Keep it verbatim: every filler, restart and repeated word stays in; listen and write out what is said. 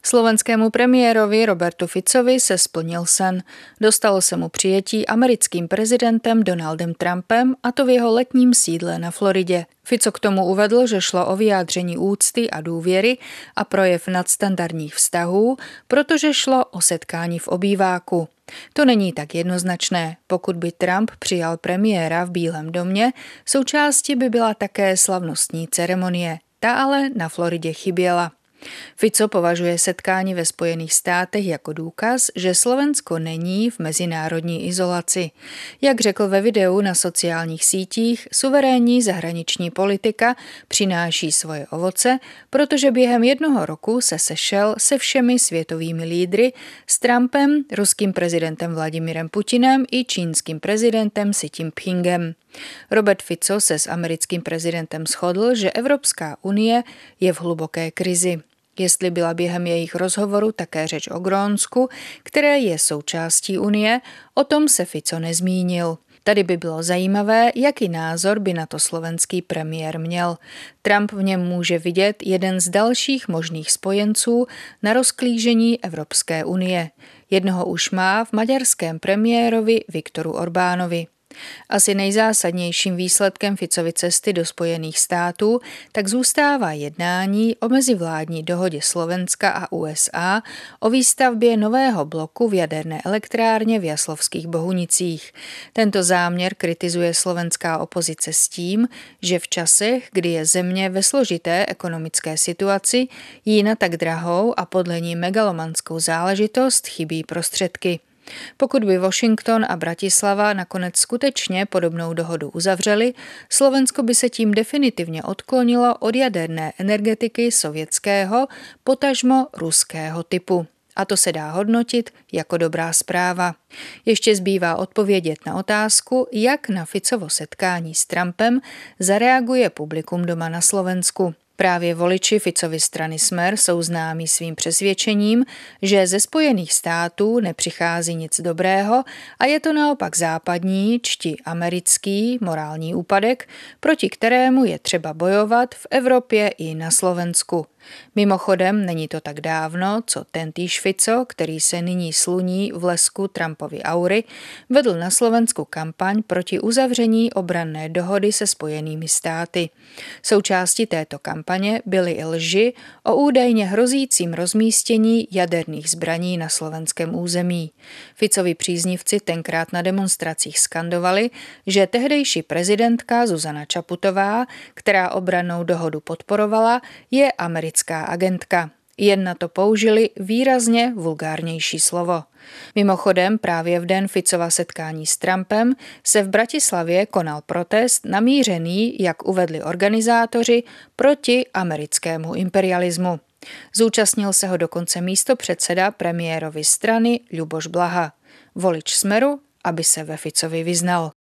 Slovenskému premiérovi Robertu Ficovi se splnil sen. Dostalo se mu přijetí americkým prezidentem Donaldem Trumpem, a to v jeho letním sídle na Floridě. Fico k tomu uvedl, že šlo o vyjádření úcty a důvěry a projev nadstandardních vztahů, protože šlo o setkání v obýváku. To není tak jednoznačné. Pokud by Trump přijal premiéra v Bílém domě, součástí by byla také slavnostní ceremonie. Ta ale na Floridě chyběla. Fico považuje setkání ve Spojených státech jako důkaz, že Slovensko není v mezinárodní izolaci. Jak řekl ve videu na sociálních sítích, suverénní zahraniční politika přináší svoje ovoce, protože během jednoho roku se sešel se všemi světovými lídry, s Trumpem, ruským prezidentem Vladimirem Putinem i čínským prezidentem Xi Jinpingem. Robert Fico se s americkým prezidentem shodl, že Evropská unie je v hluboké krizi. Jestli byla během jejich rozhovoru také řeč o Grónsku, které je součástí Unie, o tom se Fico nezmínil. Tady by bylo zajímavé, jaký názor by na to slovenský premiér měl. Trump v něm může vidět jeden z dalších možných spojenců na rozklížení Evropské unie. Jednoho už má v maďarském premiérovi Viktoru Orbánovi. Asi nejzásadnějším výsledkem Ficovy cesty do Spojených států tak zůstává jednání o mezivládní dohodě Slovenska a U S A o výstavbě nového bloku v jaderné elektrárně v Jaslovských Bohunicích. Tento záměr kritizuje slovenská opozice s tím, že v časech, kdy je země ve složité ekonomické situaci, jí na tak drahou a podle ní megalomanskou záležitost chybí prostředky. Pokud by Washington a Bratislava nakonec skutečně podobnou dohodu uzavřeli, Slovensko by se tím definitivně odklonilo od jaderné energetiky sovětského, potažmo ruského typu. A to se dá hodnotit jako dobrá zpráva. Ještě zbývá odpovědět na otázku, jak na Ficovo setkání s Trumpem zareaguje publikum doma na Slovensku. Právě voliči Ficovy strany Smer jsou známí svým přesvědčením, že ze Spojených států nepřichází nic dobrého a je to naopak západní, čti americký morální úpadek, proti kterému je třeba bojovat v Evropě i na Slovensku. Mimochodem, není to tak dávno, co tentýž Fico, který se nyní sluní v lesku Trumpovy aury, vedl na Slovensku kampaň proti uzavření obranné dohody se Spojenými státy. Součástí této kampaně byly i lži o údajně hrozícím rozmístění jaderných zbraní na slovenském území. Ficovi příznivci tenkrát na demonstracích skandovali, že tehdejší prezidentka Zuzana Čaputová, která obrannou dohodu podporovala, je americká agentka. Jen na to použili výrazně vulgárnější slovo. Mimochodem, právě v den Ficova setkání s Trumpem se v Bratislavě konal protest namířený, jak uvedli organizátoři, proti americkému imperialismu. Zúčastnil se ho dokonce místopředseda premiérovy strany Ľuboš Blaha, volič Smeru, aby se ve Ficovi vyznal.